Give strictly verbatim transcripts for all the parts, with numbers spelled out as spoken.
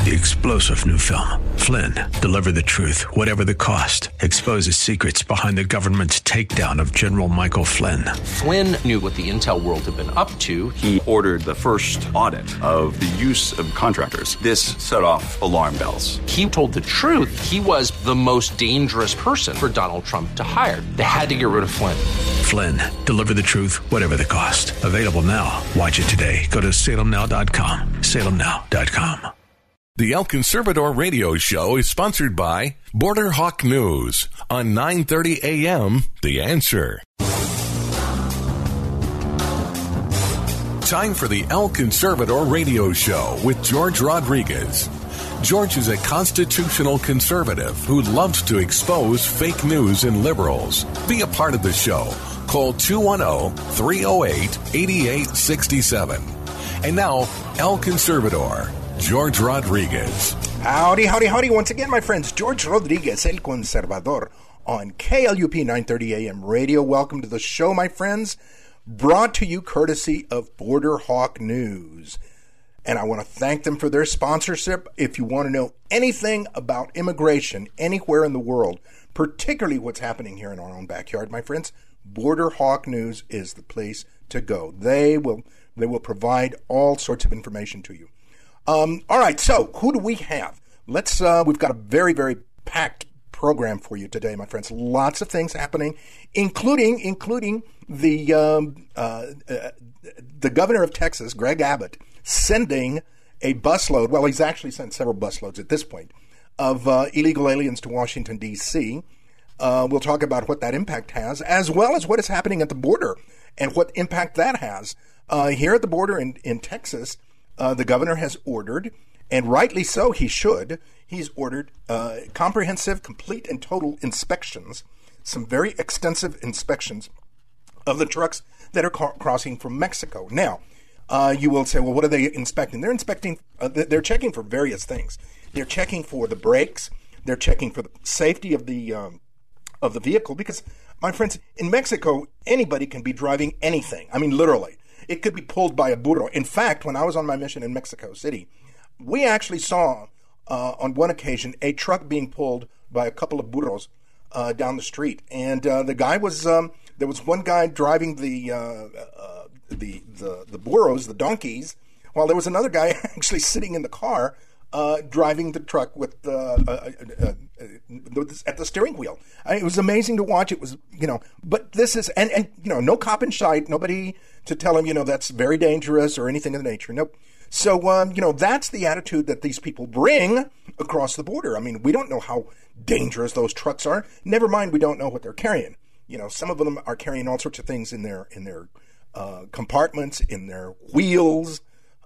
The explosive new film, Flynn, deliver the truth, whatever the cost, exposes secrets behind the government's takedown of General Michael Flynn. Flynn knew what the intel world had been up to. He ordered the first audit of the use of contractors. This set off alarm bells. He told the truth. He was the most dangerous person for Donald Trump to hire. They had to get rid of Flynn. Flynn, deliver the truth, whatever the cost. Available now. Watch it today. Go to salem now dot com. salem now dot com. The El Conservador radio show is sponsored by Border Hawk News on nine thirty a.m. The Answer. Time for the El Conservador radio show with George Rodriguez. George is a constitutional conservative who loves to expose fake news and liberals. Be a part of the show. Call two one zero, three zero eight, eight eight six seven. And now, El Conservador, George Rodriguez. Howdy, howdy, howdy. Once again, my friends, George Rodriguez, El Conservador, on K L U P nine thirty a.m. radio. Welcome to the show, my friends, brought to you courtesy of Border Hawk News. And I want to thank them for their sponsorship. If you want to know anything about immigration anywhere in the world, particularly what's happening here in our own backyard, my friends, Border Hawk News is the place to go. They will, they will provide all sorts of information to you. Um, all right, so who do we have? Let's. Uh, we've got a very, very packed program for you today, my friends. Lots of things happening, including including the um, uh, uh, the governor of Texas, Greg Abbott, sending a busload. Well, he's actually sent several busloads at this point of uh, illegal aliens to Washington, D C Uh, we'll talk about what that impact has, as well as what is happening at the border and what impact that has. Uh, here at the border in, in Texas, uh, the governor has ordered, and rightly so, he should, he's ordered uh, comprehensive, complete, and total inspections, some very extensive inspections of the trucks that are ca- crossing from Mexico. Now, uh, you will say, well, what are they inspecting? They're inspecting, uh, they're checking for various things. They're checking for the brakes. They're checking for the safety of the um, of the vehicle, because, my friends, in Mexico, anybody can be driving anything. I mean, literally. It could be pulled by a burro. In fact, when I was on my mission in Mexico City, we actually saw, uh, on one occasion, a truck being pulled by a couple of burros uh, down the street. And uh, the guy was, um, there was one guy driving the, uh, uh, the, the, the burros, the donkeys, while there was another guy actually sitting in the car Uh, driving the truck with the uh, uh, uh, at the steering wheel. I, it was amazing to watch. It was, you know, but this is, and, and, you know, no cop in sight, nobody to tell him, you know, that's very dangerous or anything of the nature. Nope. So, um, you know, that's the attitude that these people bring across the border. I mean, we don't know how dangerous those trucks are. Never mind, we don't know what they're carrying. You know, some of them are carrying all sorts of things in their, in their uh, compartments, in their wheels,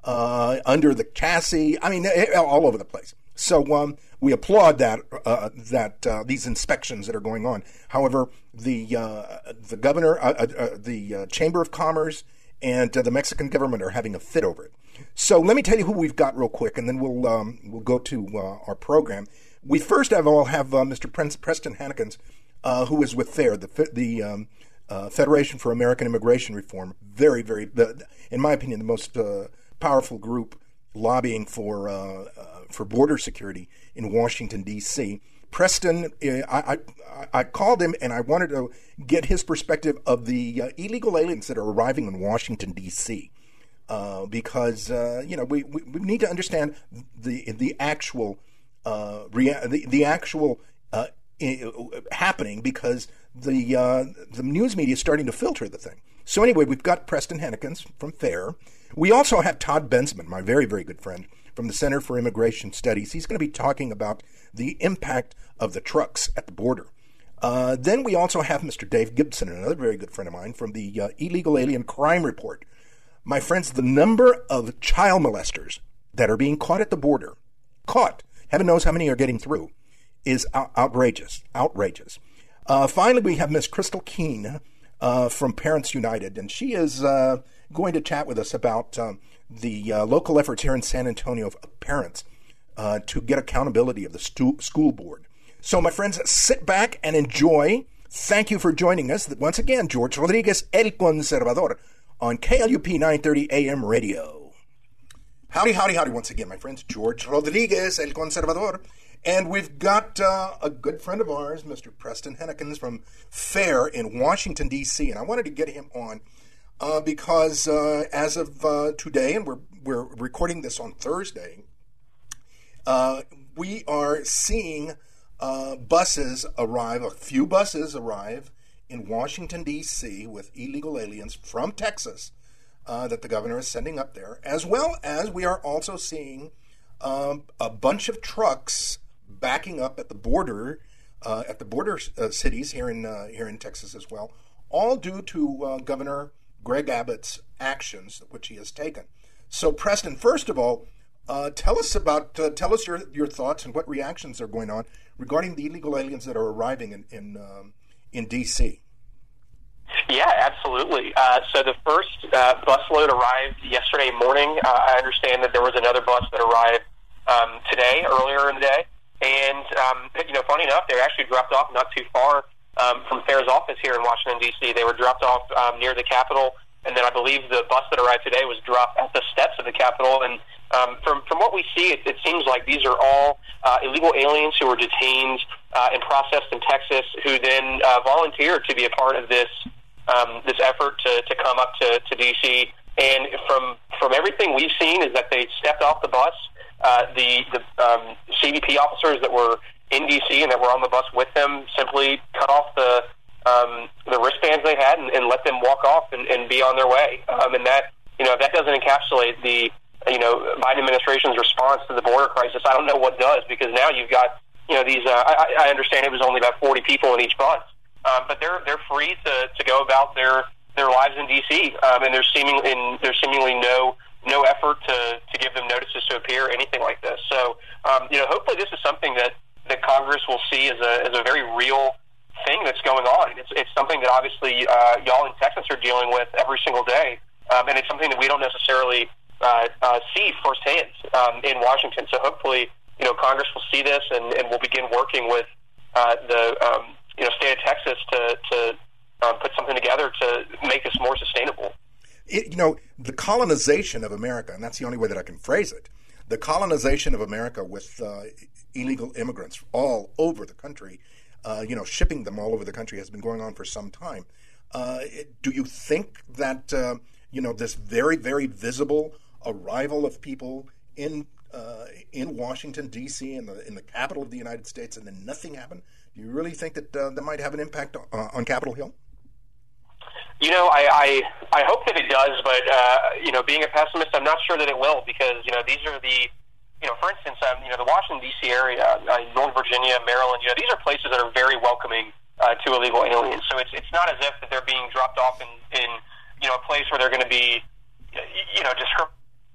Uh, under the chassis. I mean, all over the place. So um, we applaud that uh, that uh, these inspections that are going on. However, the uh, the governor, uh, uh, the uh, Chamber of Commerce, and uh, the Mexican government are having a fit over it. So let me tell you who we've got real quick, and then we'll um, we'll go to uh, our program. We first of all have uh, Mister Preston Hannekins, uh, who is with FAIR, the the um, uh, Federation for American Immigration Reform. Very, very, in my opinion, the most uh, powerful group lobbying for uh, uh, for border security in Washington, D C Preston, uh, I, I I called him and I wanted to get his perspective of the uh, illegal aliens that are arriving in Washington, D C Uh, because uh, you know we, we, we need to understand the the actual uh, rea- the the actual uh, I- happening, because the uh, the news media is starting to filter the thing. So anyway, we've got Preston Hannekins from FAIR. We also have Todd Bensman, my very, very good friend, from the Center for Immigration Studies. He's going to be talking about the impact of the trucks at the border. Uh, then we also have Mister Dave Gibson, another very good friend of mine, from the uh, Illegal Alien Crime Report. My friends, the number of child molesters that are being caught at the border, caught, heaven knows how many are getting through, is out- outrageous, outrageous. Uh, finally, we have Miss Crystal Keene uh, from Parents United, and she is uh, going to chat with us about um, the uh, local efforts here in San Antonio of parents uh, to get accountability of the stu- school board. So, my friends, sit back and enjoy. Thank you for joining us. Once again, George Rodriguez, El Conservador, on K L U P nine thirty A M radio. Howdy, howdy, howdy once again, my friends. George Rodriguez, El Conservador. And we've got uh, a good friend of ours, Mister Preston Hennekins from FAIR in Washington, D C. And I wanted to get him on uh, because uh, as of uh, today, and we're, we're recording this on Thursday, uh, we are seeing uh, buses arrive, a few buses arrive in Washington, D C with illegal aliens from Texas uh, that the governor is sending up there, as well as we are also seeing um, a bunch of trucks backing up at the border, uh, at the border uh, cities here in uh, here in Texas as well, all due to uh, Governor Greg Abbott's actions which he has taken. So, Preston, first of all, uh, tell us about uh, tell us your your thoughts and what reactions are going on regarding the illegal aliens that are arriving in in, um, in D C. Yeah, absolutely. Uh, so the first uh, busload arrived yesterday morning. Uh, I understand that there was another bus that arrived um, today, earlier in the day. And, um, you know, funny enough, they were actually dropped off not too far um, from FAIR's office here in Washington, D C. They were dropped off um, near the Capitol, and then I believe the bus that arrived today was dropped at the steps of the Capitol. And um, from, from what we see, it, it seems like these are all uh, illegal aliens who were detained uh, and processed in Texas, who then uh, volunteered to be a part of this um, this effort to, to come up to, to D C. And from from everything we've seen is that they stepped off the bus. Uh, the the um, C B P officers that were in D C and that were on the bus with them simply cut off the um, the wristbands they had and, and let them walk off and, and be on their way. Um, and that you know if that doesn't encapsulate the you know Biden administration's response to the border crisis, I don't know what does, because now you've got you know these. Uh, I, I understand it was only about forty people in each bus, um, but they're they're free to, to go about their their lives in D C. Um, and there's seeming in there's seemingly no. no effort to, to give them notices to appear, anything like this. So, um, you know, hopefully this is something that, that Congress will see as a as a very real thing that's going on. It's it's something that obviously uh, y'all in Texas are dealing with every single day, um, and it's something that we don't necessarily uh, uh, see firsthand um, in Washington. So hopefully, you know, Congress will see this and, and will begin working with uh, the um, you know state of Texas to to um, put something together to make this more sustainable. It, you know, the colonization of America, and that's the only way that I can phrase it, the colonization of America with uh, illegal immigrants all over the country, uh, you know, shipping them all over the country has been going on for some time. Uh, do you think that, uh, you know, this very, very visible arrival of people in uh, in Washington, D C, in the, in the capital of the United States, and then nothing happened, do you really think that uh, that might have an impact on, uh, on Capitol Hill? You know, I, I I hope that it does, but uh, you know, being a pessimist, I'm not sure that it will, because you know these are the, you know, for instance, um, you know, the Washington D C area, uh, Northern Virginia, Maryland, you know, these are places that are very welcoming uh, to illegal aliens. So it's it's not as if that they're being dropped off in, in you know a place where they're going to be, you know, discriminated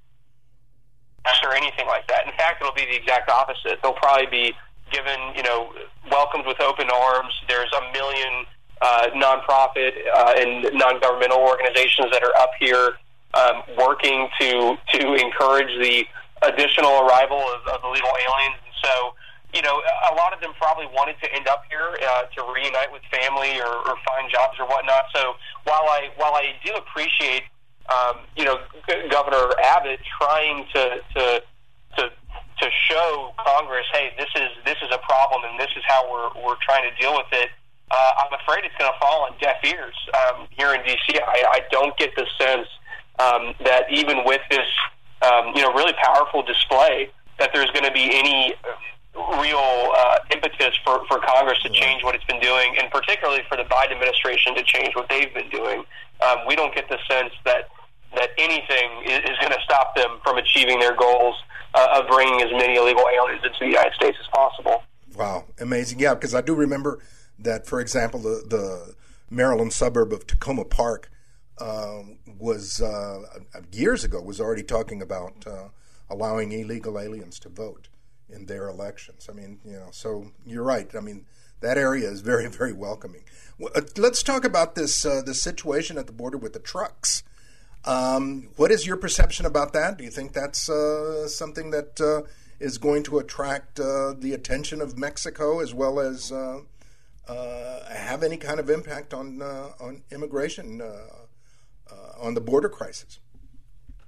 or anything like that. In fact, it'll be the exact opposite. They'll probably be given, you know, welcomed with open arms. There's a million. Uh, nonprofit uh, and non-governmental organizations that are up here um, working to to encourage the additional arrival of, of illegal aliens. And so, you know, a lot of them probably wanted to end up here uh, to reunite with family or, or find jobs or whatnot. So while I while I do appreciate, um, you know, G- Governor Abbott trying to to to to show Congress, hey, this is this is a problem and this is how we're we're trying to deal with it. Uh, I'm afraid it's going to fall on deaf ears um, here in D C. I, I don't get the sense um, that even with this, um, you know, really powerful display, that there's going to be any real uh, impetus for, for Congress to change what it's been doing, and particularly for the Biden administration to change what they've been doing. Um, we don't get the sense that that anything is, is going to stop them from achieving their goals uh, of bringing as many illegal aliens into the United States as possible. Wow, amazing! Yeah, because I do remember that, for example, the, the Maryland suburb of Tacoma Park um, was uh, years ago was already talking about uh, allowing illegal aliens to vote in their elections. I mean, you know, so you're right. I mean, that area is very, very welcoming. Well, uh, let's talk about this uh, this situation at the border with the trucks. Um, what is your perception about that? Do you think that's uh, something that uh, is going to attract uh, the attention of Mexico, as well as uh, uh, have any kind of impact on uh, on immigration, uh, uh, on the border crisis?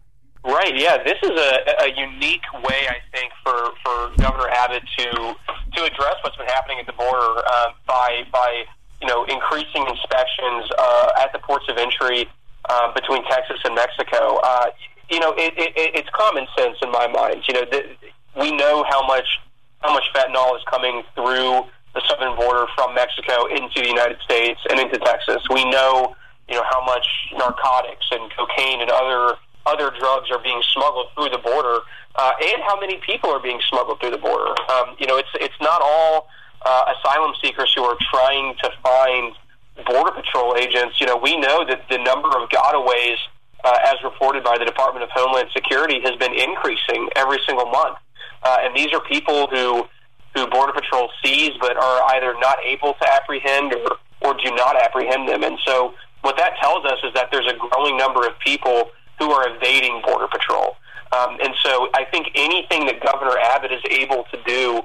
Right, yeah. This is a, a unique way, I think, for, for Governor Abbott to to address what's been happening at the border uh, by, by you know, increasing inspections uh, at the ports of entry uh, between Texas and Mexico. Uh, you know, it, it, it's common sense in my mind. You know, th- we know how much how much fentanyl is coming through the southern border from Mexico into the United States and into Texas. We know, you know, how much narcotics and cocaine and other other drugs are being smuggled through the border, uh, and how many people are being smuggled through the border. Um, you know, it's it's not all uh, asylum seekers who are trying to find Border Patrol agents. You know, we know that the number of gotaways, uh, as reported by the Department of Homeland Security, has been increasing every single month. Uh, and these are people who, who Border Patrol sees but are either not able to apprehend or, or do not apprehend them. And so what that tells us is that there's a growing number of people who are evading Border Patrol. Um, and so I think anything that Governor Abbott is able to do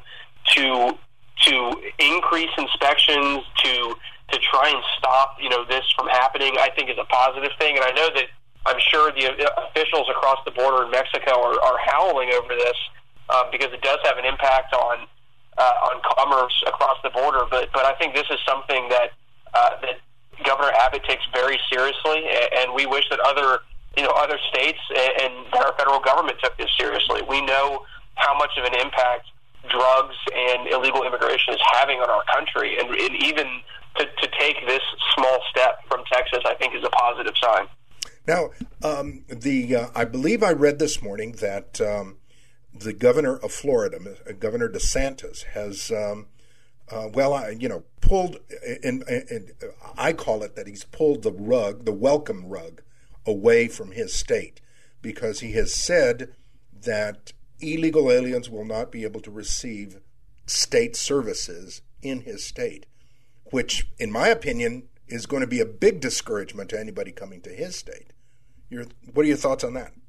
to to increase inspections, to to try and stop, you know, this from happening, I think is a positive thing. And I know that I'm sure the officials across the border in Mexico are, are howling over this uh, because it does have an impact on uh, on commerce across the border. But but I think this is something that uh, that Governor Abbott takes very seriously, and we wish that other you know other states and our federal government took this seriously. We know how much of an impact drugs and illegal immigration is having on our country, and, and even to, to take this small step from Texas, I think, is a positive sign. Now, um, the uh, I believe I read this morning that um, the governor of Florida, Governor DeSantis, has um, uh, well, I, you know, pulled, and, and I call it that he's pulled the rug, the welcome rug, away from his state, because he has said that illegal aliens will not be able to receive state services in his state, which, in my opinion, is going to be a big discouragement to anybody coming to his state. Your, what are your thoughts on that?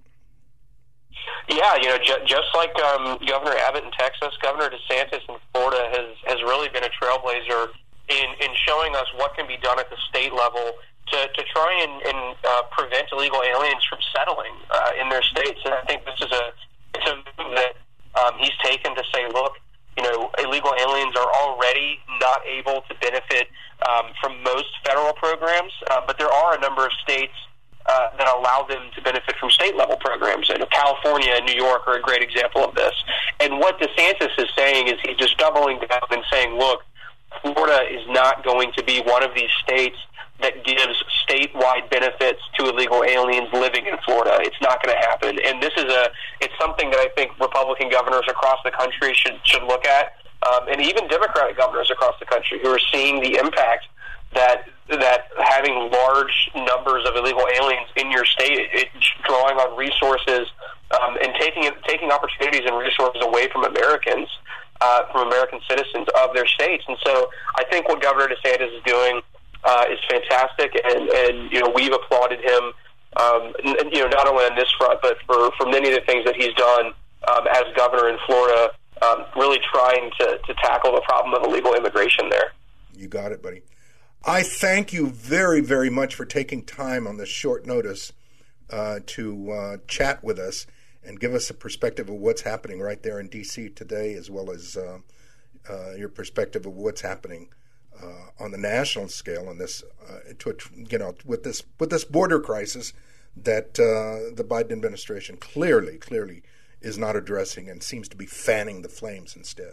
Yeah, you know, ju- just like um, Governor Abbott in Texas, Governor DeSantis in Florida has, has really been a trailblazer in, in showing us what can be done at the state level to, to try and, and uh, prevent illegal aliens from settling uh, in their states. And I think this is a it's a move that um, he's taken to say, look, you know, illegal aliens are already not able to benefit um, from most federal programs, uh, but there are a number of states uh, that allow them to benefit from state-level programs. And California and New York are a great example of this. And what DeSantis is saying is he's just doubling down and saying, look, Florida is not going to be one of these states that gives statewide benefits to illegal aliens living in Florida. It's not going to happen. And this is a, it's something that I think Republican governors across the country should, should look at, um, and even Democratic governors across the country who are seeing the impact that, that having large numbers of illegal aliens in your state, it, it's drawing on resources, um, and taking, taking opportunities and resources away from Americans, uh, from American citizens of their states. And so I think what Governor DeSantis is doing Uh, is fantastic, and, and you know we've applauded him. Um, n- you know, not only on this front, but for, for many of the things that he's done um, as governor in Florida, um, really trying to, to tackle the problem of illegal immigration there. You got it, buddy. I thank you very, very much for taking time on this short notice uh, to uh, chat with us and give us a perspective of what's happening right there in D C today, as well as uh, uh, your perspective of what's happening Uh, on the national scale, on this, uh, to you know, with this with this border crisis that uh, the Biden administration clearly, clearly is not addressing and seems to be fanning the flames instead.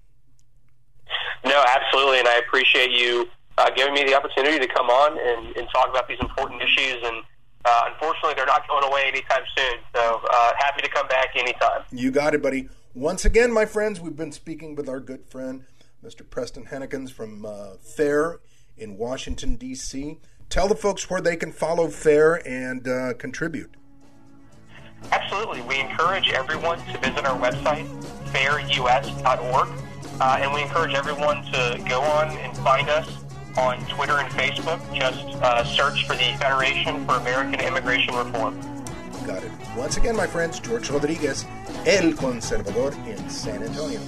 No, absolutely, and I appreciate you uh, giving me the opportunity to come on and, and talk about these important issues. And uh, unfortunately, they're not going away anytime soon. So uh, happy to come back anytime. You got it, buddy. Once again, my friends, we've been speaking with our good friend, Mister Preston Hennekens from uh, FAIR in Washington, D C Tell the folks where they can follow FAIR and uh, contribute. Absolutely. We encourage everyone to visit our website, fair u s dot org, uh, and we encourage everyone to go on and find us on Twitter and Facebook. Just uh, search for the Federation for American Immigration Reform. Got it. Once again, my friends, George Rodriguez, El Conservador in San Antonio.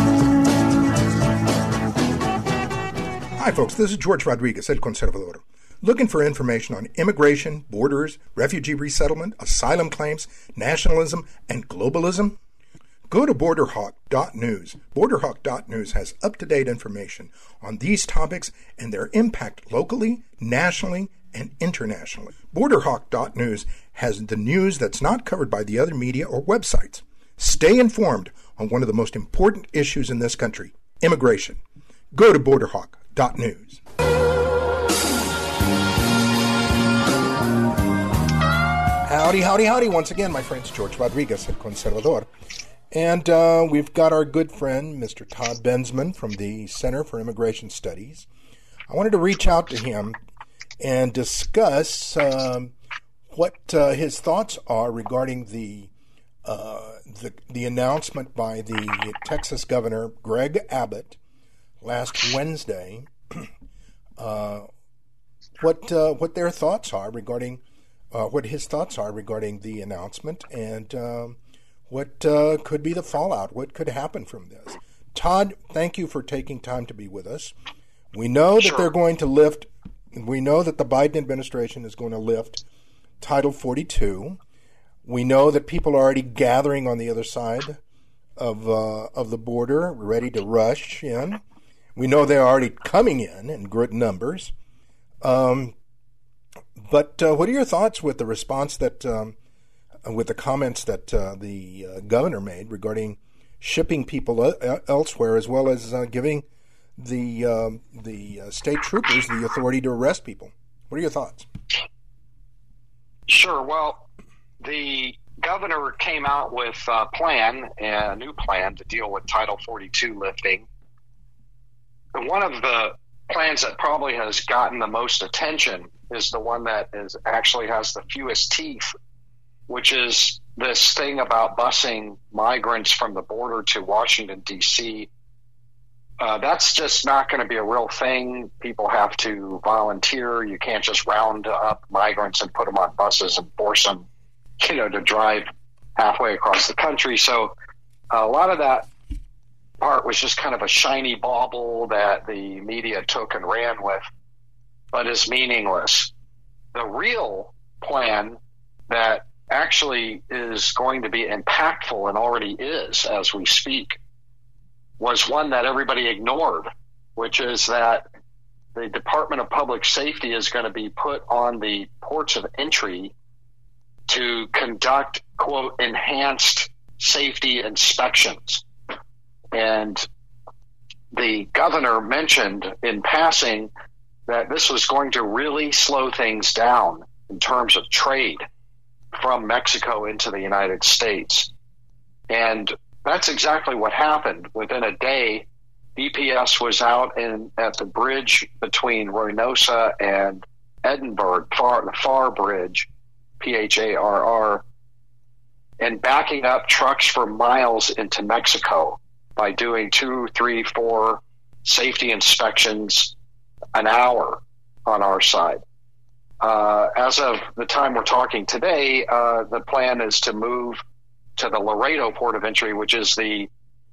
Hi, folks. This is George Rodriguez, El Conservador. Looking for information on immigration, borders, refugee resettlement, asylum claims, nationalism, and globalism? Go to border hawk dot news. border hawk dot news has up-to-date information on these topics and their impact locally, nationally, and internationally. border hawk dot news has the news that's not covered by the other media or websites. Stay informed on one of the most important issues in this country, immigration. Go to border hawk dot news. Howdy, howdy, howdy. Once again, my friends, George Rodriguez, El Conservador. And uh, we've got our good friend, Mister Todd Bensman from the Center for Immigration Studies. I wanted to reach out to him and discuss um, what uh, his thoughts are regarding the, uh, the the announcement by the Texas Governor Greg Abbott last Wednesday. uh, what uh, what their thoughts are regarding uh, what his thoughts are regarding the announcement and um, what uh, could be the fallout, what could happen from this. Todd, thank you for taking time to be with us. We know Sure. that they're going to lift. We know that the Biden administration is going to lift Title forty-two. We know that people are already gathering on the other side of uh, of the border, ready to rush in. We know they're already coming in in good numbers. Um, but uh, what are your thoughts with the response that, um, with the comments that uh, the uh, governor made regarding shipping people uh, elsewhere, as well as uh, giving the um, the uh, state troopers the authority to arrest people? What are your thoughts? Sure. Well, the governor came out with a plan, a new plan to deal with Title forty-two lifting. And one of the plans that probably has gotten the most attention is the one that is actually has the fewest teeth, which is this thing about busing migrants from the border to Washington, D C. Uh, that's just not going to be a real thing. People have to volunteer. You can't just round up migrants and put them on buses and force them, you know, to drive halfway across the country. So uh, a lot of that part was just kind of a shiny bauble that the media took and ran with, but is meaningless. The real plan that actually is going to be impactful and already is as we speak was one that everybody ignored, which is that the Department of Public Safety is going to be put on the ports of entry to conduct, quote, enhanced safety inspections. And the governor mentioned in passing that this was going to really slow things down in terms of trade from Mexico into the United States. And that's exactly what happened. Within a day, D P S was out in at the bridge between Reynosa and Edinburgh, Far, the Pharr Bridge, P H A R R, and backing up trucks for miles into Mexico by doing two, three, four safety inspections an hour on our side. Uh, as of the time we're talking today, uh, the plan is to move to the Laredo port of entry, which is the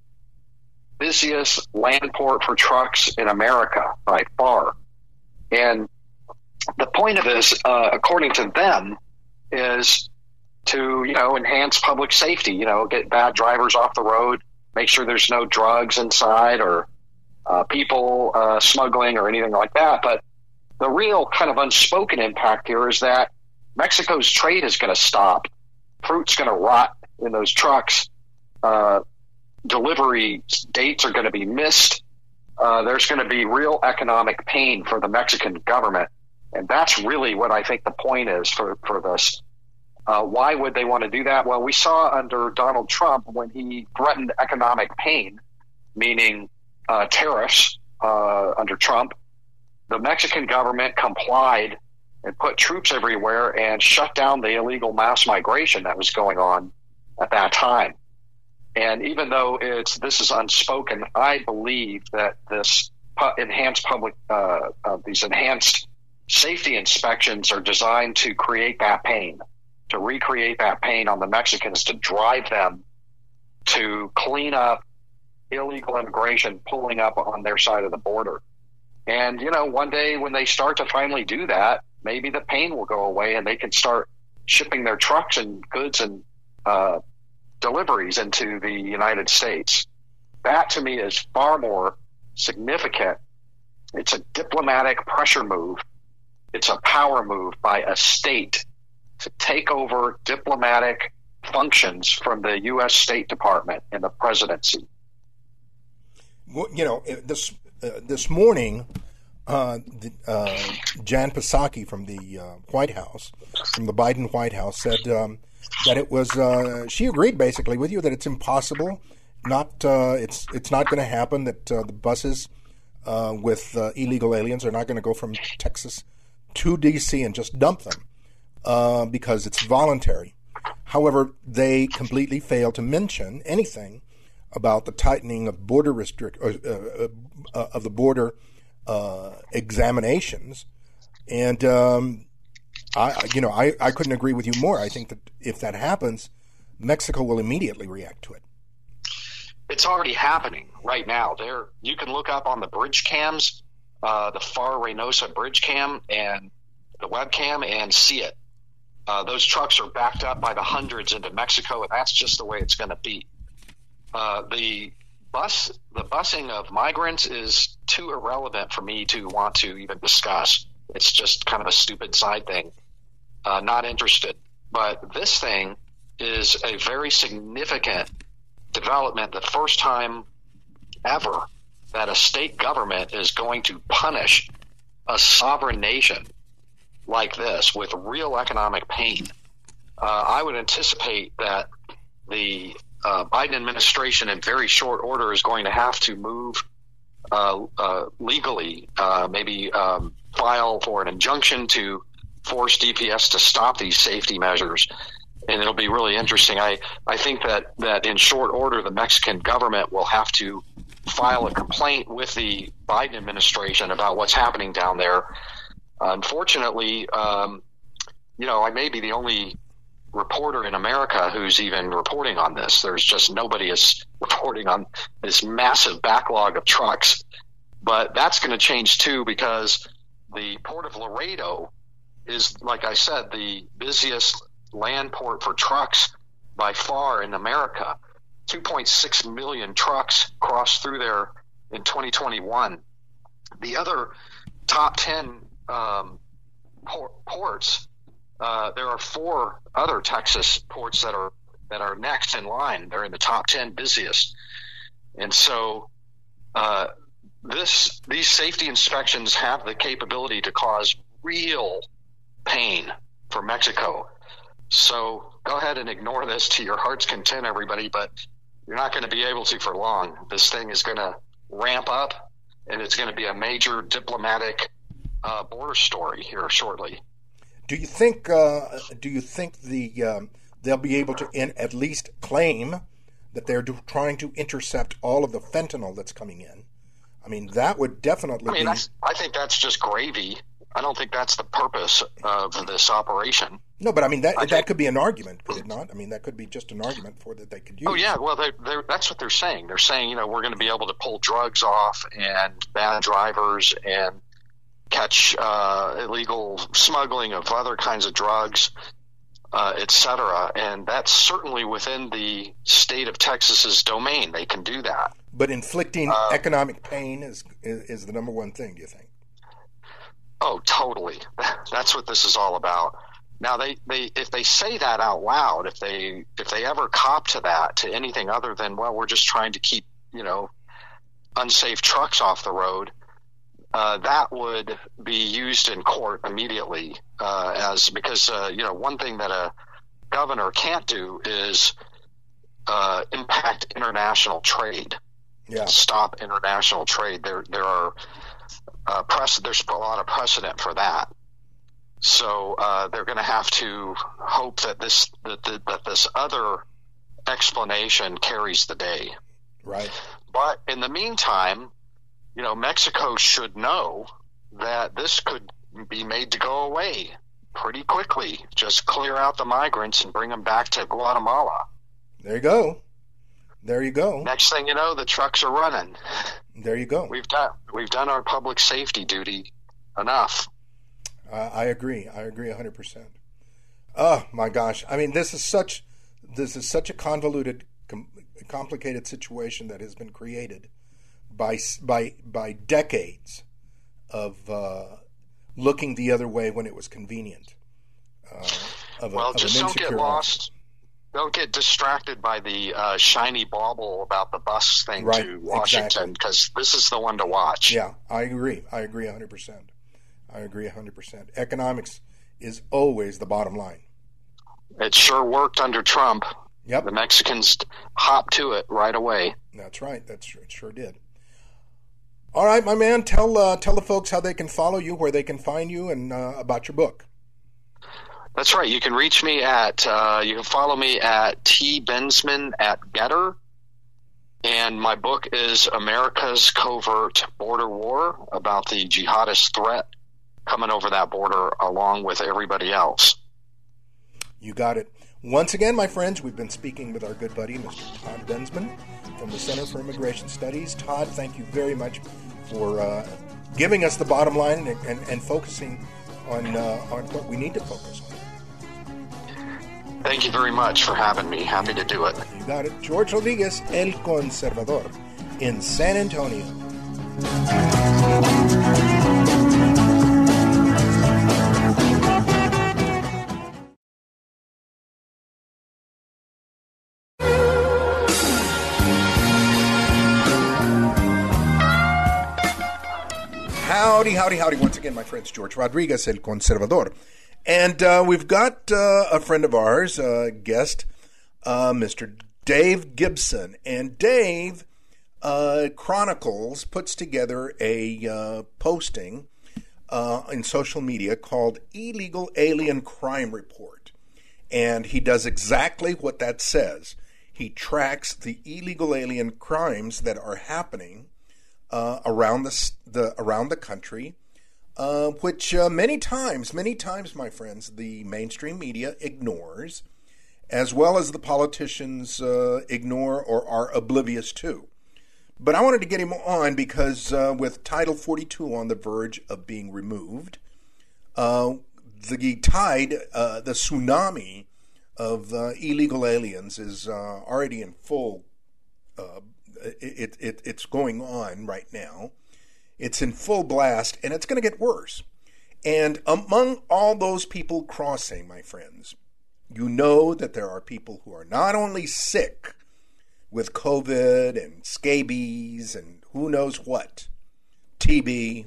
busiest land port for trucks in America by far. And the point of this, uh, according to them, is to, you know, enhance public safety, you know, get bad drivers off the road, make sure there's no drugs inside or uh, people uh, smuggling or anything like that. But the real kind of unspoken impact here is that Mexico's trade is going to stop. Fruit's going to rot in those trucks. Uh, delivery dates are going to be missed. Uh, there's going to be real economic pain for the Mexican government. And that's really what I think the point is for, for this. Uh, why would they want to do that? Well, we saw under Donald Trump when he threatened economic pain, meaning uh, tariffs uh, under Trump, the Mexican government complied and put troops everywhere and shut down the illegal mass migration that was going on at that time. And even though it's this is unspoken, I believe that this pu- enhanced public, uh, uh, these enhanced safety inspections are designed to create that pain, to recreate that pain on the Mexicans, to drive them to clean up illegal immigration pulling up on their side of the border. And, you know, one day when they start to finally do that, maybe the pain will go away and they can start shipping their trucks and goods and uh, deliveries into the United States. That, to me, is far more significant. It's a diplomatic pressure move. It's a power move by a state to take over diplomatic functions from the U S State Department and the presidency. Well, you know, this uh, this morning, uh, the, uh, Jan Psaki from the uh, White House, from the Biden White House, said um, that it was. Uh, she agreed basically with you that it's impossible, not uh, it's it's not going to happen. That uh, the buses uh, with uh, illegal aliens are not going to go from Texas to D C and just dump them uh, because it's voluntary. However, they completely fail to mention anything about the tightening of border restrict uh, uh, uh, of the border uh, examinations, and um, I, you know, I, I couldn't agree with you more. I think that if that happens, Mexico will immediately react to it. It's already happening right now. There, you can look up on the bridge cams, uh, the FAR Reynosa bridge cam and the webcam, and see it. Uh, those trucks are backed up by the hundreds into Mexico, and that's just the way it's going to be. Uh, the bus, the busing of migrants is too irrelevant for me to want to even discuss. It's just kind of a stupid side thing. Uh, not interested. But this thing is a very significant development. The first time ever that a state government is going to punish a sovereign nation like this with real economic pain. Uh, I would anticipate that the uh, Biden administration in very short order is going to have to move uh, uh, legally, uh, maybe um, file for an injunction to force D P S to stop these safety measures. And it'll be really interesting. I, I think that, that in short order, the Mexican government will have to file a complaint with the Biden administration about what's happening down there. Unfortunately, um, you know, I may be the only reporter in America who's even reporting on this. There's just nobody is reporting on this massive backlog of trucks. But that's going to change too, because the Port of Laredo is, like I said, the busiest land port for trucks by far in America. two point six million trucks crossed through there in twenty twenty-one. The other top ten um, port, ports, uh, there are four other Texas ports that are that are next in line. They're in the top ten busiest. And so uh, this these safety inspections have the capability to cause real pain for Mexico. So go ahead and ignore this to your heart's content, everybody, but you're not going to be able to for long. This thing is going to ramp up, and it's going to be a major diplomatic uh, border story here shortly. Do you think? Uh, do you think the um, they'll be able to in, at least claim that they're do, trying to intercept all of the fentanyl that's coming in? I mean, that would definitely. I mean, be... that's, I think that's just gravy. I don't think that's the purpose of this operation. No, but I mean that I that think, could be an argument, could it not? I mean, that could be just an argument for that they could use. Oh yeah, well, they're, they're, that's what they're saying. They're saying, you know, we're going to be able to pull drugs off and bad drivers and catch uh, illegal smuggling of other kinds of drugs, uh, et cetera. And that's certainly within the state of Texas's domain. They can do that. But inflicting uh, economic pain is, is is the number one thing, do you think? Oh, totally. That's what this is all about. Now, they, they if they say that out loud, if they if they ever cop to that, to anything other than, well, we're just trying to keep, you know, unsafe trucks off the road, uh, that would be used in court immediately uh, as because, uh, you know, one thing that a governor can't do is uh, impact international trade, yeah. stop international trade. There, there are Uh, press, there's a lot of precedent for that, so uh, they're going to have to hope that this that, that, that this other explanation carries the day. Right. But in the meantime, you know, Mexico should know that this could be made to go away pretty quickly. Just clear out the migrants and bring them back to Guatemala. There you go. There you go. Next thing you know, the trucks are running. There you go. We've done we've done our public safety duty enough. Uh, I agree. I agree one hundred percent. Oh my gosh! I mean, this is such this is such a convoluted, com- complicated situation that has been created by by by decades of uh, looking the other way when it was convenient. Uh, of a, well, of just an don't get lost. Don't get distracted by the uh, shiny bauble about the bus thing right, to Washington, because exactly. this is the one to watch. Yeah, I agree. I agree one hundred percent. I agree one hundred percent. Economics is always the bottom line. It sure worked under Trump. Yep. The Mexicans hopped to it right away. That's right. That's true. It sure did. All right, my man, tell uh, tell the folks how they can follow you, where they can find you, and uh, about your book. That's right. You can reach me at, uh, you can follow me at T. Bensman at Getter. And my book is America's Covert Border War, about the jihadist threat coming over that border along with everybody else. You got it. Once again, my friends, we've been speaking with our good buddy, Mister Todd Bensman from the Center for Immigration Studies. Todd, thank you very much for uh, giving us the bottom line and, and, and focusing on uh, on what we need to focus on. Thank you very much for having me. Happy to do it. You got it. George Rodriguez, El Conservador, in San Antonio. Howdy, howdy, howdy. Once again, my friends, George Rodriguez, El Conservador. And uh, we've got uh, a friend of ours, a uh, guest, uh, Mister Dave Gibson. And Dave uh, chronicles, puts together a uh, posting uh, in social media called Illegal Alien Crime Report. And he does exactly what that says. He tracks the illegal alien crimes that are happening uh, around the, the around the country. Uh, which uh, many times, many times, my friends, the mainstream media ignores, as well as the politicians uh, ignore or are oblivious to. But I wanted to get him on because uh, with Title forty-two on the verge of being removed, uh, the tide, uh, the tsunami of uh, illegal aliens is uh, already in full, uh, it, it, it's going on right now. It's in full blast, and it's going to get worse. And among all those people crossing, my friends, you know that there are people who are not only sick with COVID and scabies and who knows what, T B,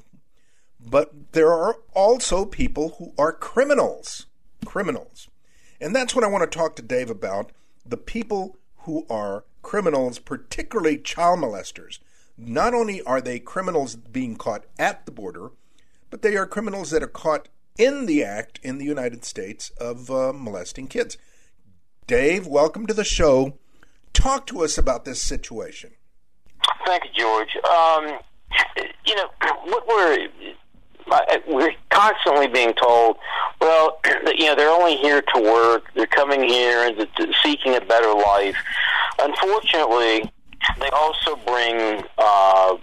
but there are also people who are criminals. Criminals. And that's what I want to talk to Dave about, the people who are criminals, particularly child molesters. Not only are they criminals being caught at the border, but they are criminals that are caught in the act in the United States of uh, molesting kids. Dave, welcome to the show. Talk to us about this situation. Thank you, George. Um, you know, what we're we're constantly being told, well, you know, they're only here to work. They're coming here and seeking a better life. Unfortunately, they also bring uh,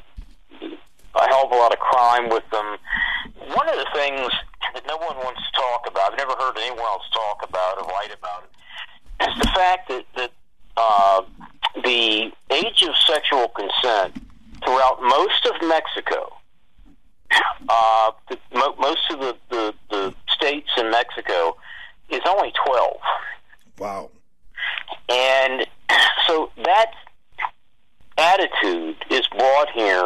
a hell of a lot of crime with them. One of the things that no one wants to talk about, I've never heard anyone else talk about or write about it, is the fact that, that uh, the age of sexual consent throughout most of Mexico, uh, the, mo- most of the, the, the states in Mexico, is only twelve. Wow. And so that attitude is brought here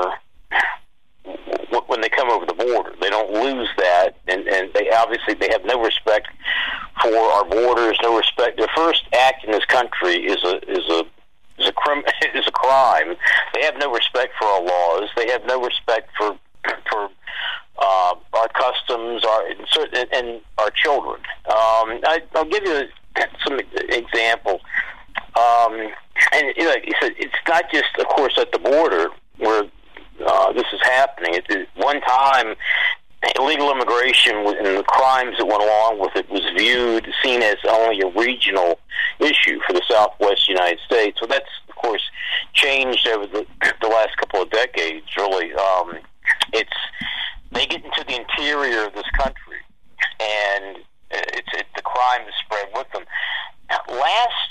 when they come over the border. They don't lose that, and, and they obviously they have no respect for our borders, no respect. Their first act in this country is a is a is a crime. Is a crime. They have no respect for our laws. They have no respect for for uh, our customs, our and, and our children. Um, I, I'll give you some example. Um, and you know, it's not just, of course, at the border where uh, this is happening. At one time, illegal immigration and the crimes that went along with it was viewed, seen as only a regional issue for the Southwest United States. So that's, of course, changed over the, the last couple of decades, really. Um, it's they get into the interior of this country, and it's it, the crime is spread with them. Last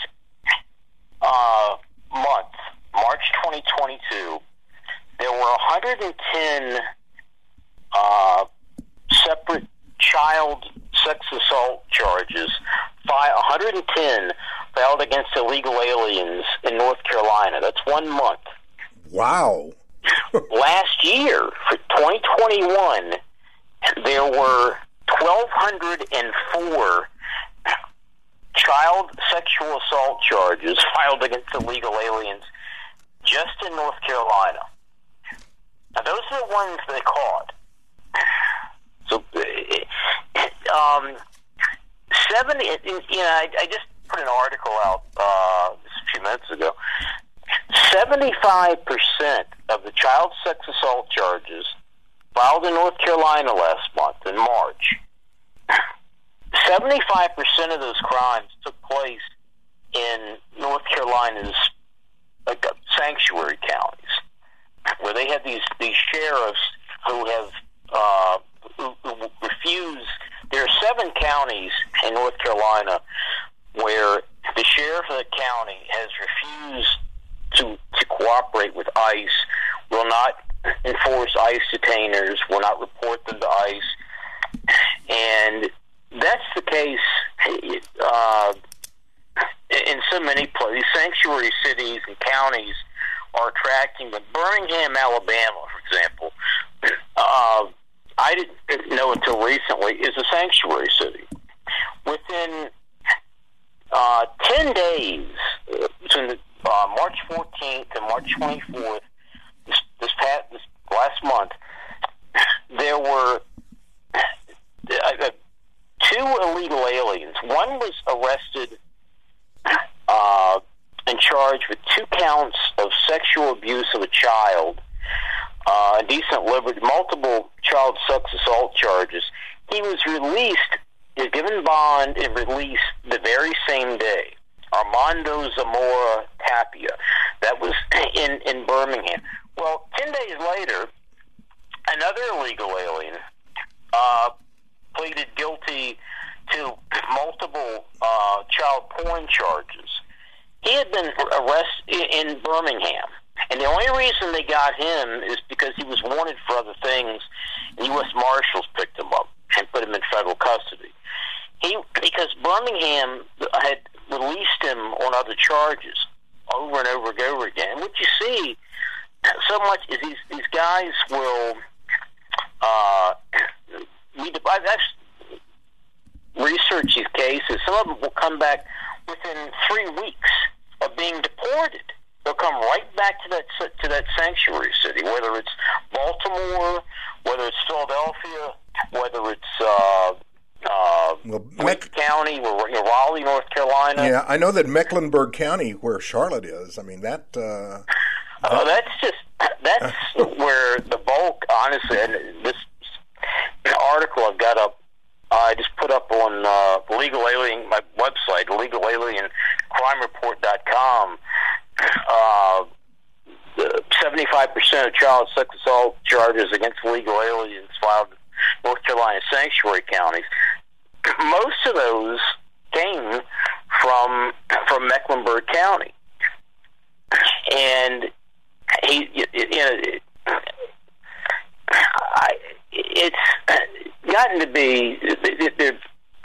uh, month, March twenty twenty-two, there were one hundred ten uh, separate child sex assault charges, one hundred ten filed against illegal aliens in North Carolina. That's one month. Wow. Last year, for twenty twenty-one, there were one thousand two hundred four child sexual assault charges filed against illegal aliens just in North Carolina. Now, those are the ones they caught. So, um, seventy. You know, I, I just put an article out uh, just a few minutes ago. Seventy-five percent of the child sex assault charges filed in North Carolina last month in March. Seventy-five percent of those crimes took place in North Carolina's like, sanctuary counties, where they have these these sheriffs who have uh, who, who refuse. There are seven counties in North Carolina where the sheriff of the county has refused to to cooperate with ICE, will not enforce ICE detainers, will not report them to ICE, and that's the case uh, in so many places. Sanctuary cities and counties are attracting them. Birmingham, Alabama, for example, uh, I didn't know until recently, is a sanctuary city. Within uh, ten days, uh, between the, uh, March fourteenth and March twenty-fourth, this, this, past, this last month, there were uh, two illegal aliens. One was arrested uh, and charged with two counts of sexual abuse of a child, uh, indecent liberty, multiple child sex assault charges. He was released, he was given bond and released the very same day. Armando Zamora Tapia. That was in, in Birmingham. Well, ten days later, another illegal alien uh, pleaded guilty to multiple uh, child porn charges. He had been arrested in Birmingham, and the only reason they got him is because he was wanted for other things, and U S Marshals picked him up and put him in federal custody. He because Birmingham had released him on other charges over and over and over again. And what you see so much is these these guys will uh, we I've actually researched these cases. Some of them will come back within three weeks of being deported. They'll come right back to that to that sanctuary city, whether it's Baltimore, whether it's Philadelphia, whether it's uh, uh, well, Meck- County, or you know, Raleigh, North Carolina. Yeah, I know that Mecklenburg County, where Charlotte is. I mean that. Uh, oh, that's just that's where the bulk, honestly. And this article I've got up, uh, I just put up on uh, Legal Alien, my website, legal alien crime report dot com. Uh, seventy-five percent of child sex assault charges against illegal aliens filed in North Carolina sanctuary counties. Most of those came from from Mecklenburg County, and he, you know, I, it's gotten to be they're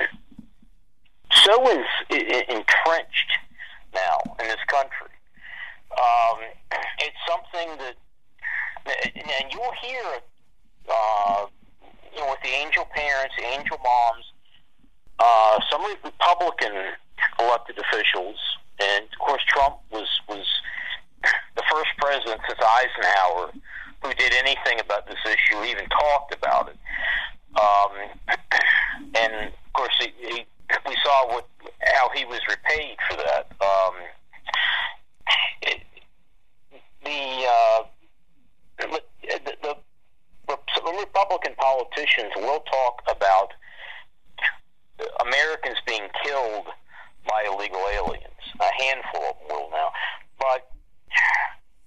so in, entrenched now in this country. Um, it's something that, and you'll hear, uh, you know, with the angel parents, the angel moms, uh, some Republican elected officials, and of course Trump was was the first president since Eisenhower who did anything about this issue, even talked about it. Um, and of course, he, he, we saw what how he was repaid for that. Um, it, the, uh, the, the, the the Republican politicians will talk about Americans being killed by illegal aliens. A handful of them will now, but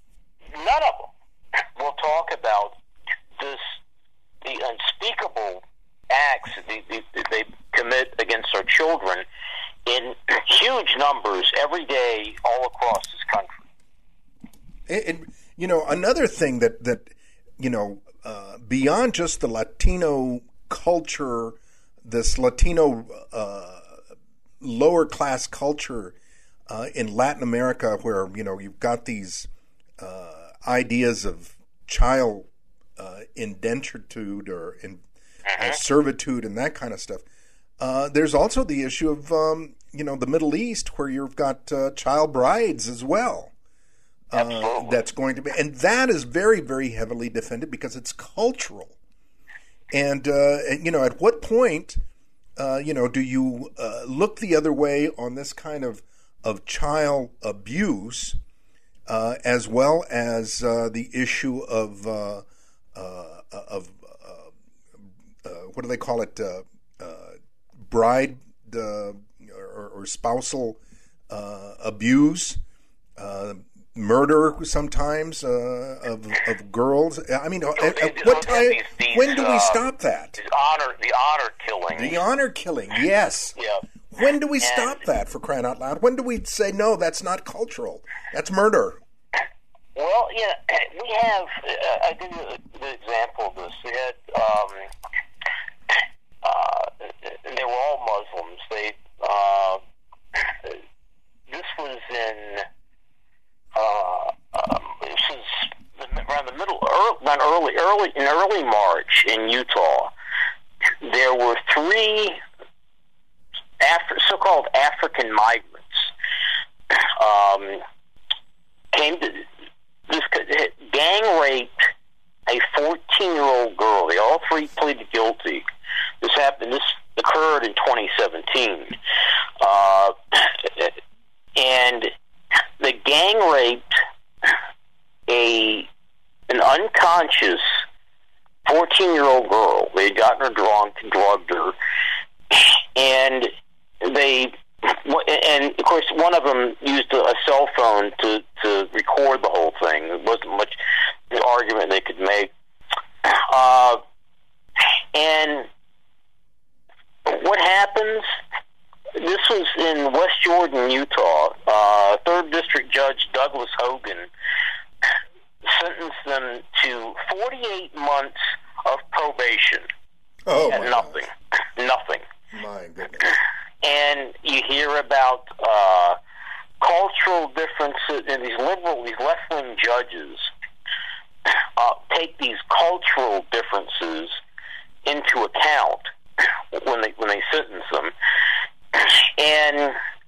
it, it, you know, another thing that that you know, uh, beyond just the Latino culture, this Latino uh, lower class culture uh, in Latin America, where you know you've got these uh, ideas of child uh, indentured or in, uh, servitude and that kind of stuff. Uh, there's also the issue of um, you know the Middle East, where you've got uh, child brides as well. Uh, that's going to be, and that is very, very heavily defended because it's cultural. And, uh, you know, at what point, uh, you know, do you uh, look the other way on this kind of, of child abuse, uh, as well as uh, the issue of, uh, uh, of uh, uh, what do they call it, uh, uh, bride uh, or, or spousal uh, abuse, uh murder sometimes uh, of of girls. I mean, so at, they, at what time? These, these, when do we uh, stop that? The honor, the honor killing. The honor killing. Yes. Yeah. When do we and, stop that? For crying out loud! When do we say no? That's not cultural. That's murder. Well, yeah, we have. Uh, I give you the example of this. We had. Um, uh, they were all Muslims. They. Uh, this was in. Uh, um, this is around the middle, early, not early, early in early March in Utah. There were three Af- so-called African migrants um, came to this gang raped a fourteen-year-old girl. They all three pleaded guilty. This happened. This occurred in twenty seventeen, uh, and. The gang raped a an unconscious fourteen-year-old girl. They had gotten her drunk, drugged her, and they and of course one of them used a, a cell phone to to record the whole thing. There wasn't much argument they could make, uh, and what happens? This was in West Jordan, Utah. Uh, Third District Judge Douglas Hogan sentenced them to forty-eight months of probation. Oh, and my nothing, God. nothing. My goodness. And you hear about uh, cultural differences, and these liberal, these left-wing judges uh, take these cultural differences into account when they when they sentence them. And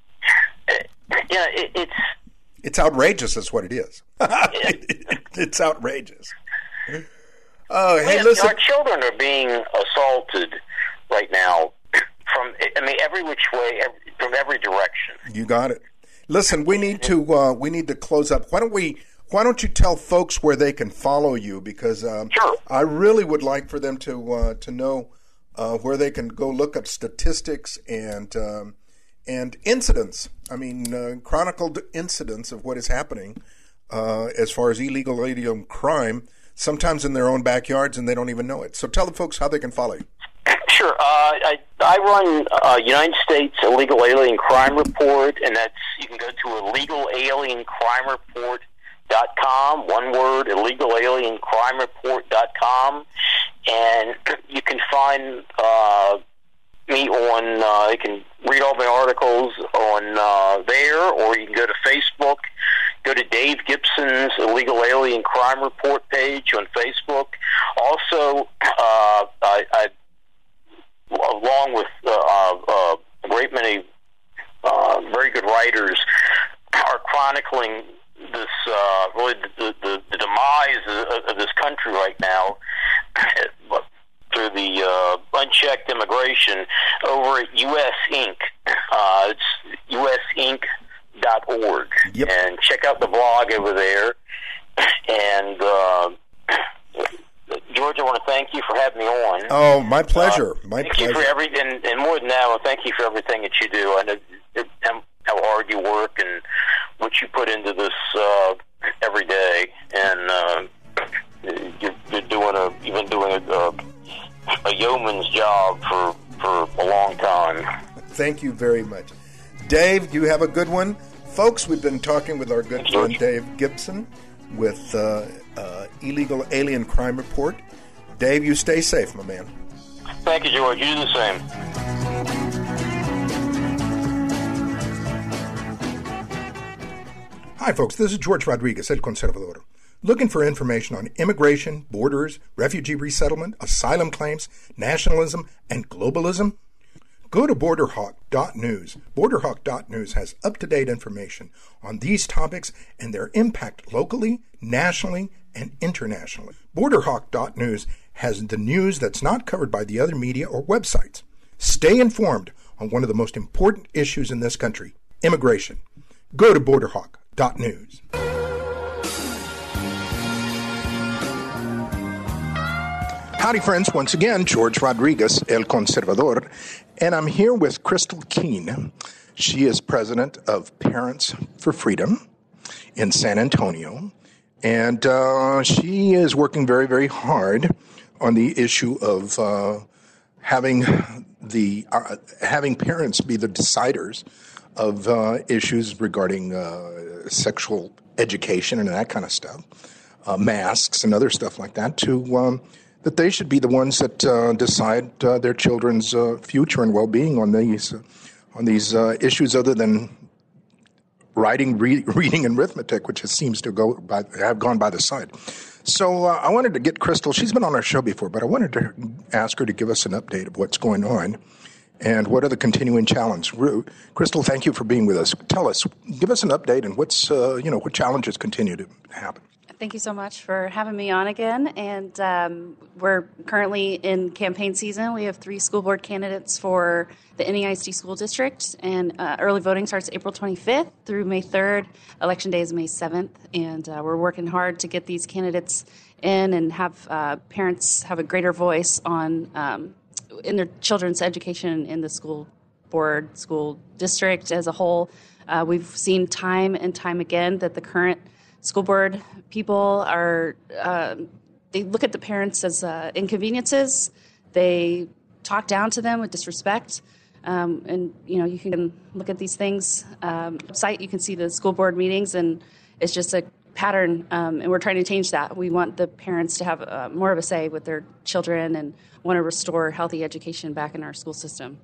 you know, it, it's it's outrageous. That's what it is. it, it's outrageous. Oh, hey, yeah, listen. Our children are being assaulted right now from, I mean, every which way, every, from every direction. You got it. Listen, we need to uh, we need to close up. Why don't we? Why don't you tell folks where they can follow you? Because um, sure. I really would like for them to uh, to know. Uh, where they can go look up statistics and um, and incidents. I mean, uh, chronicled incidents of what is happening uh, as far as illegal alien crime, sometimes in their own backyards, and they don't even know it. So tell the folks how they can follow you. Sure. Uh, I, I run uh, United States Illegal Alien Crime Report, and that's you can go to illegal alien crime report dot com, one word, illegal alien crime report dot com, and you can find uh, me on, uh, you can read all my articles on uh, there, or you can go to Facebook, go to Dave Gibson's Illegal Alien Crime Report page on Facebook. Also, uh, I, I along with uh, uh, a great many uh, very good writers, are chronicling this uh, really the, the, the demise of, of this country right now through the uh, unchecked immigration over at U S Inc. Uh, it's U S Inc dot org. Yep. And check out the blog over there. And uh, George, I want to thank you for having me on. Oh, my pleasure. Uh, my thank pleasure. you for every, and, and more than that, I want to thank you for everything that you do. I know it, how hard you work and what you put into this uh, every day, and uh, you're, you're doing a you've been doing a, a, a yeoman's job for for a long time. Thank you very much, Dave. You have a good one, folks. We've been talking with our good friend Dave Gibson with uh, uh, Illegal Alien Crime Report. Dave, you stay safe, my man. Thank you, George. You do the same. Hi, folks. This is George Rodriguez, El Conservador. Looking for information on immigration, borders, refugee resettlement, asylum claims, nationalism, and globalism? Go to border hawk dot news. border hawk dot news has up-to-date information on these topics and their impact locally, nationally, and internationally. border hawk dot news has the news that's not covered by the other media or websites. Stay informed on one of the most important issues in this country, immigration. Go to border hawk dot news. Howdy, friends. Once again, George Rodriguez, El Conservador, and I'm here with Crystal Keene. She is president of Parents for Freedom in San Antonio, and uh, she is working very, very hard on the issue of uh, having the uh, having parents be the deciders of uh, issues regarding uh, sexual education and that kind of stuff, uh, masks and other stuff like that, to um, that they should be the ones that uh, decide uh, their children's uh, future and well-being on these uh, on these uh, issues, other than writing, re- reading, and arithmetic, which seems to go by, have gone by the side. So uh, I wanted to get Crystal. She's been on our show before, but I wanted to ask her to give us an update of what's going on and what are the continuing challenges. Crystal, thank you for being with us. Tell us, give us an update, and what's uh, you know what challenges continue to happen. Thank you so much for having me on again. And um, we're currently in campaign season. We have three school board candidates for the N E I S D school district, and uh, early voting starts April twenty-fifth through May third. Election day is May seventh, and uh, we're working hard to get these candidates in and have uh, parents have a greater voice on um, in their children's education in the school board, school district as a whole. Uh, we've seen time and time again that the current school board people are, uh, they look at the parents as uh, inconveniences. They talk down to them with disrespect. Um, and, you know, you can look at these things. Um, site, you can see the school board meetings, and it's just a pattern. Um, and we're trying to change that. We want the parents to have uh, more of a say with their children and want to restore healthy education back in our school system.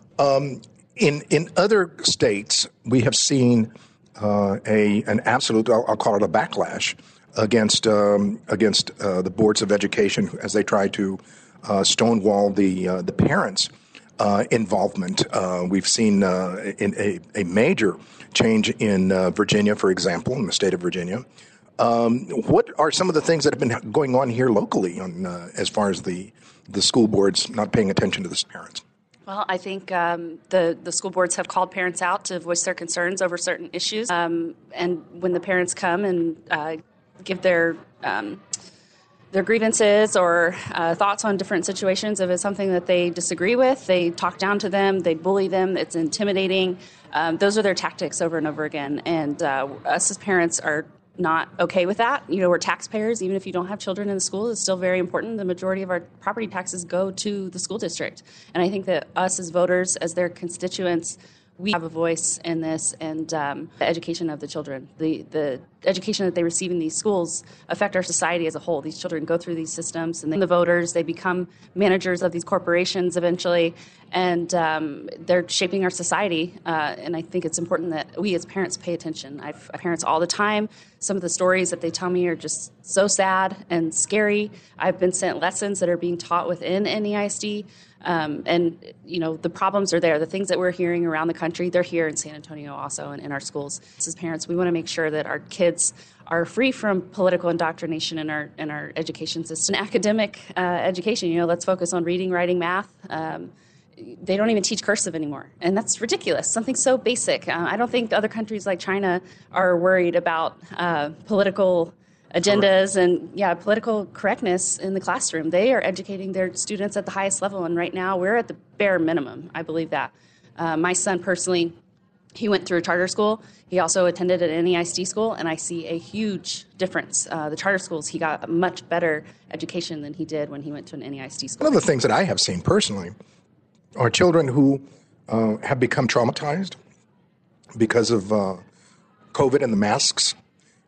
Um, in, in other states, we have seen Uh, a an absolute, I'll, I'll call it a backlash against um, against uh, the boards of education as they try to uh, stonewall the uh, the parents' uh, involvement. Uh, we've seen uh, in a, a major change in uh, Virginia, for example, in the state of Virginia. Um, what are some of the things that have been going on here locally on uh, as far as the the school boards not paying attention to the parents? Well, I think um, the, the school boards have called parents out to voice their concerns over certain issues. Um, and when the parents come and uh, give their um, their grievances or uh, thoughts on different situations, if it's something that they disagree with, they talk down to them, they bully them, it's intimidating. Um, those are their tactics over and over again. And uh, us as parents are not okay with that. You know, we're taxpayers. Even if you don't have children in the school, it's still very important. The majority of our property taxes go to the school district. And I think that us as voters, as their constituents, we have a voice in this, and um, the education of the children, the, the education that they receive in these schools affect our society as a whole. These children go through these systems, and then the voters, they become managers of these corporations eventually, and um, they're shaping our society. Uh, and I think it's important that we as parents pay attention. I've I have parents all the time. Some of the stories that they tell me are just so sad and scary. I've been sent lessons that are being taught within N E I S D. Um, and, you know, the problems are there. The things that we're hearing around the country, they're here in San Antonio also and in our schools. As parents, we want to make sure that our kids are free from political indoctrination in our in our education system. Academic uh, education, you know, let's focus on reading, writing, math. Um, they don't even teach cursive anymore, and that's ridiculous. Something so basic. Uh, I don't think other countries like China are worried about uh, political agendas and, yeah, political correctness in the classroom. They are educating their students at the highest level, and right now we're at the bare minimum. I believe that. Uh, my son personally, he went through a charter school. He also attended an N E I S D school, and I see a huge difference. Uh, the charter schools, he got a much better education than he did when he went to an N E I S D school. One of the things that I have seen personally are children who uh, have become traumatized because of uh, COVID and the masks.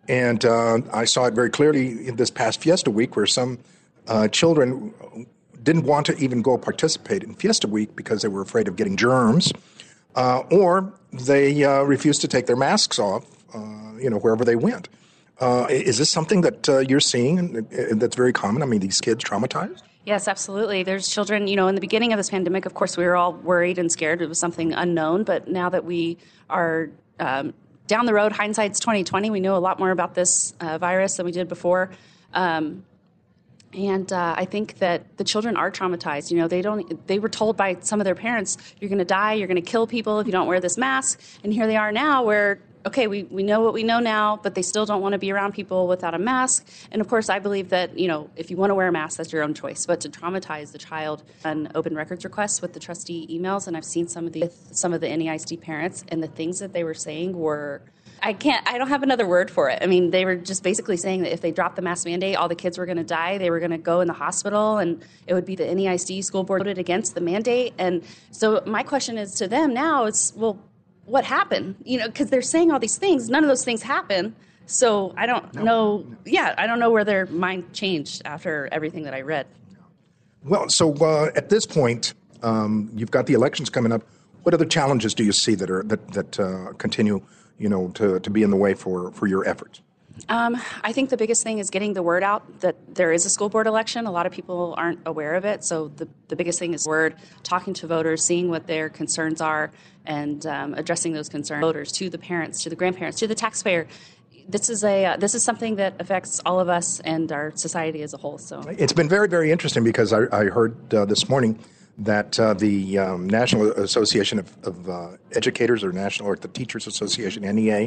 And uh, I saw it very clearly in this past Fiesta Week where some uh, children didn't want to even go participate in Fiesta Week because they were afraid of getting germs, uh, or they uh, refused to take their masks off, uh, you know, wherever they went. Uh, is this something that uh, you're seeing and that's very common? I mean, these kids traumatized? Yes, absolutely. There's children, you know, in the beginning of this pandemic, of course, we were all worried and scared. It was something unknown. But now that we are um, down the road, hindsight's twenty twenty, we know a lot more about this uh, virus than we did before. Um, and uh, I think that the children are traumatized. You know, they don't. They were told by some of their parents, "You're going to die. You're going to kill people if you don't wear this mask." And here they are now, where okay, we, we know what we know now, but they still don't want to be around people without a mask. And of course, I believe that, you know, if you want to wear a mask, that's your own choice. But to traumatize the child, an open records request with the trustee emails, and I've seen some of the some of the N E I S D parents, and the things that they were saying were, I can't, I don't have another word for it. I mean, they were just basically saying that if they dropped the mask mandate, all the kids were going to die. They were going to go in the hospital, and it would be the N E I S D school board voted against the mandate. And so my question is to them now is, well, what happened? You know, because they're saying all these things. None of those things happen. So I don't no, know. No. Yeah, I don't know where their mind changed after everything that I read. Well, so uh, at this point, um, you've got the elections coming up. What other challenges do you see that are that that uh, continue, you know, to, to be in the way for, for your efforts? Um, I think the biggest thing is getting the word out that there is a school board election. A lot of people aren't aware of it. So the, the biggest thing is word, talking to voters, seeing what their concerns are, and um, addressing those concerns. Voters, to the parents, to the grandparents, to the taxpayer. This is a uh, this is something that affects all of us and our society as a whole. So it's been very, very interesting because I, I heard uh, this morning that uh, the um, National Association of, of uh, Educators, or National or the Teachers Association, N E A,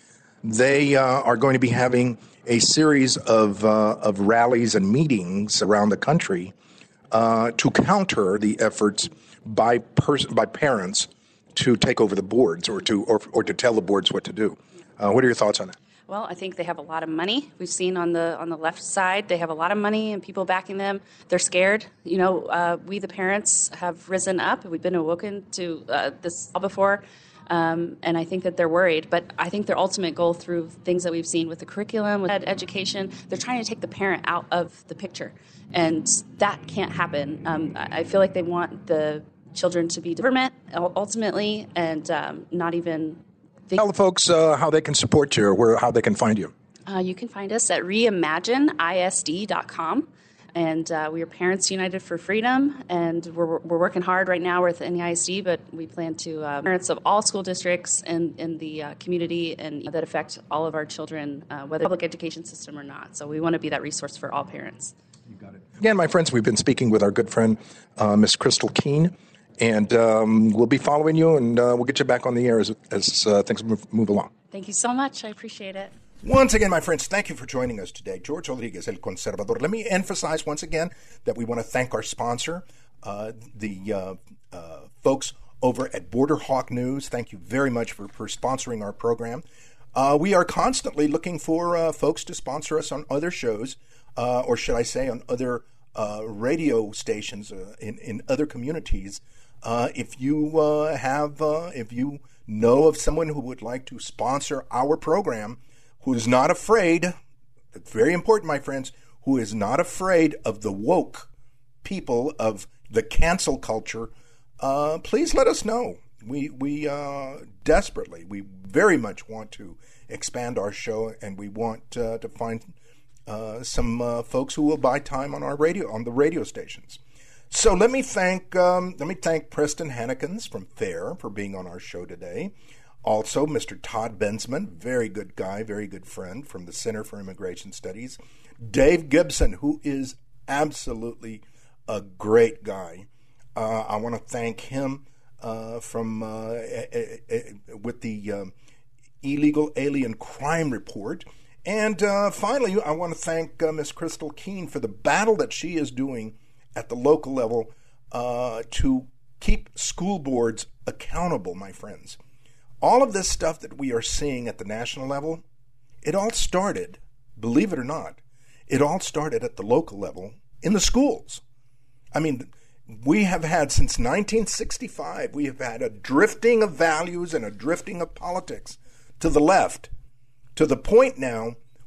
they uh, are going to be having a series of uh, of rallies and meetings around the country uh, to counter the efforts by pers- by parents to take over the boards or to or, or to tell the boards what to do. Uh, what are your thoughts on that? Well, I think they have a lot of money. We've seen on the on the left side, they have a lot of money and people backing them. They're scared. You know, uh, we the parents have risen up. We've been awoken to uh, this all before. Um, and I think that they're worried. But I think their ultimate goal through things that we've seen with the curriculum, with ed- education, they're trying to take the parent out of the picture. And that can't happen. Um, I feel like they want the children to be government ultimately, and um, not even... Think- Tell the folks uh, how they can support you, or where, how they can find you. Uh, you can find us at reimagine I S D dot com. And uh, we are Parents United for Freedom, and we're we're working hard right now with N E I S D, but we plan to uh, parents of all school districts in, in the uh, community and that affect all of our children, uh, whether public education system or not. So we want to be that resource for all parents. You got it. Again, my friends, we've been speaking with our good friend, uh, Miss Crystal Keene, and um, we'll be following you, and uh, we'll get you back on the air as, as uh, things move, move along. Thank you so much. I appreciate it. Once again, my friends, thank you for joining us today. George Rodriguez, El Conservador. Let me emphasize once again that we want to thank our sponsor, uh, the uh, uh, folks over at Border Hawk News. Thank you very much for, for sponsoring our program. Uh, we are constantly looking for uh, folks to sponsor us on other shows, uh, or should I say on other uh, radio stations uh, in, in other communities. Uh, if you uh, have, uh, if you know of someone who would like to sponsor our program, who is not afraid, it's very important, my friends, who is not afraid of the woke people, of the cancel culture, uh, please let us know. We we uh, desperately, we very much want to expand our show, and we want uh, to find uh, some uh, folks who will buy time on our radio, on the radio stations. So let me thank um, let me thank Preston Hannekins from FAIR for being on our show today. Also, Mister Todd Bensman, very good guy, very good friend from the Center for Immigration Studies. Dave Gibson, who is absolutely a great guy. Uh, I want to thank him uh, from uh, a, a, a, with the um, Illegal Alien Crime Report. And uh, finally, I want to thank uh, Miss Crystal Keene for the battle that she is doing at the local level uh, to keep school boards accountable, my friends. All of this stuff that we are seeing at the national level, it all started, believe it or not, it all started at the local level in the schools. I mean, we have had since nineteen sixty-five, we have had a drifting of values and a drifting of politics to the left, to the point now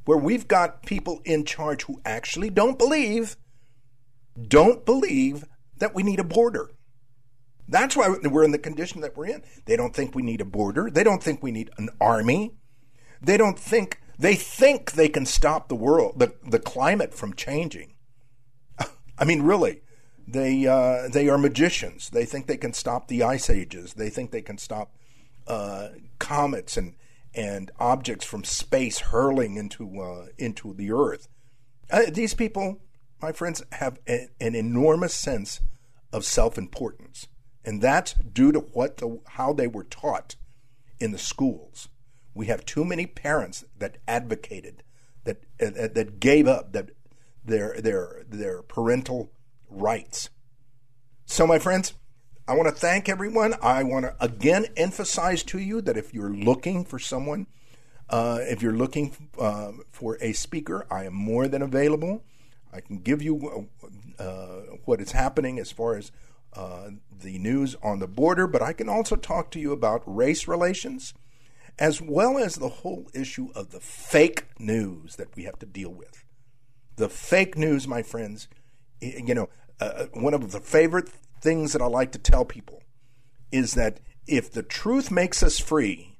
where we've got people in charge who actually don't believe, don't believe that we need a border. That's why we're in the condition that we're in. They don't think we need a border. They don't think we need an army. They don't think, they think they can stop the world, the, the climate from changing. I mean, really, they uh, they are magicians. They think they can stop the ice ages. They think they can stop uh, comets and and objects from space hurling into uh, into the earth. Uh, these people, my friends, have a, an enormous sense of self-importance. And that's due to what the, how they were taught in the schools. We have too many parents that advocated, that uh, that gave up that their their their parental rights. So, my friends, I want to thank everyone. I want to again emphasize to you that if you're looking for someone, uh, if you're looking uh, for a speaker, I am more than available. I can give you uh, what is happening as far as Uh, the news on the border, but I can also talk to you about race relations, as well as the whole issue of the fake news that we have to deal with. The fake news, my friends, you know, uh, one of the favorite things that I like to tell people is that if the truth makes us free,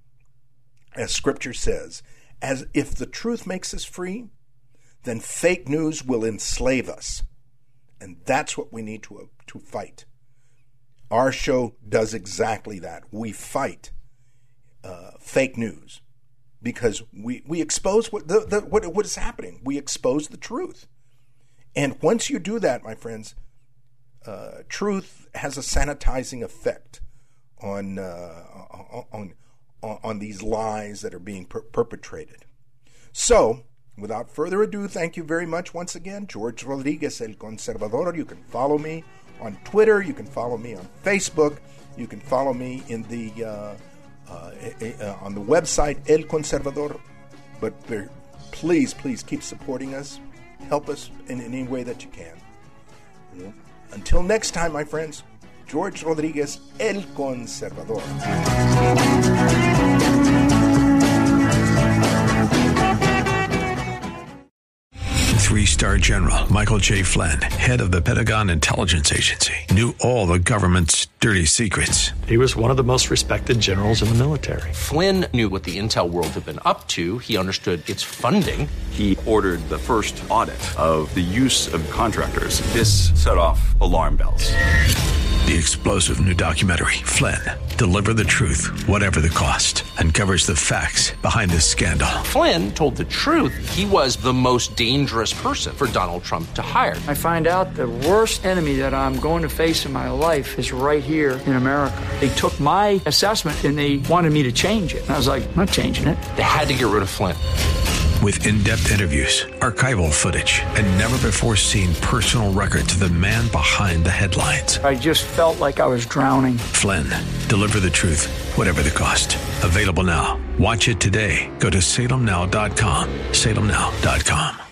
as Scripture says, as if the truth makes us free, then fake news will enslave us. And that's what we need to, uh, to fight. Our show does exactly that. We fight uh, fake news because we, we expose what, the, the, what what is happening. We expose the truth. And once you do that, my friends, uh, truth has a sanitizing effect on, uh, on, on, on these lies that are being per- perpetrated. So, without further ado, thank you very much once again. George Rodriguez, El Conservador. You can follow me on Twitter, you can follow me on Facebook, you can follow me in the uh, uh, uh, on the website El Conservador. But please, please keep supporting us. Help us in any way that you can. Until next time, my friends, George Rodriguez, El Conservador. Three-star General Michael J. Flynn, head of the Pentagon Intelligence Agency, knew all the government's dirty secrets. He was one of the most respected generals in the military. Flynn knew what the intel world had been up to. He understood its funding. He ordered the first audit of the use of contractors. This set off alarm bells. The explosive new documentary, Flynn, Deliver the Truth, Whatever the Cost, uncovers the facts behind this scandal. Flynn told the truth. He was the most dangerous person for Donald Trump to hire. I find out the worst enemy that I'm going to face in my life is right here in America. They took my assessment and they wanted me to change it. And I was like, I'm not changing it. They had to get rid of Flynn. With in-depth interviews, archival footage, and never-before-seen personal records of the man behind the headlines. I just felt like I was drowning. Flynn, Deliver the Truth, Whatever the Cost. Available now. Watch it today. Go to salem now dot com. salem now dot com.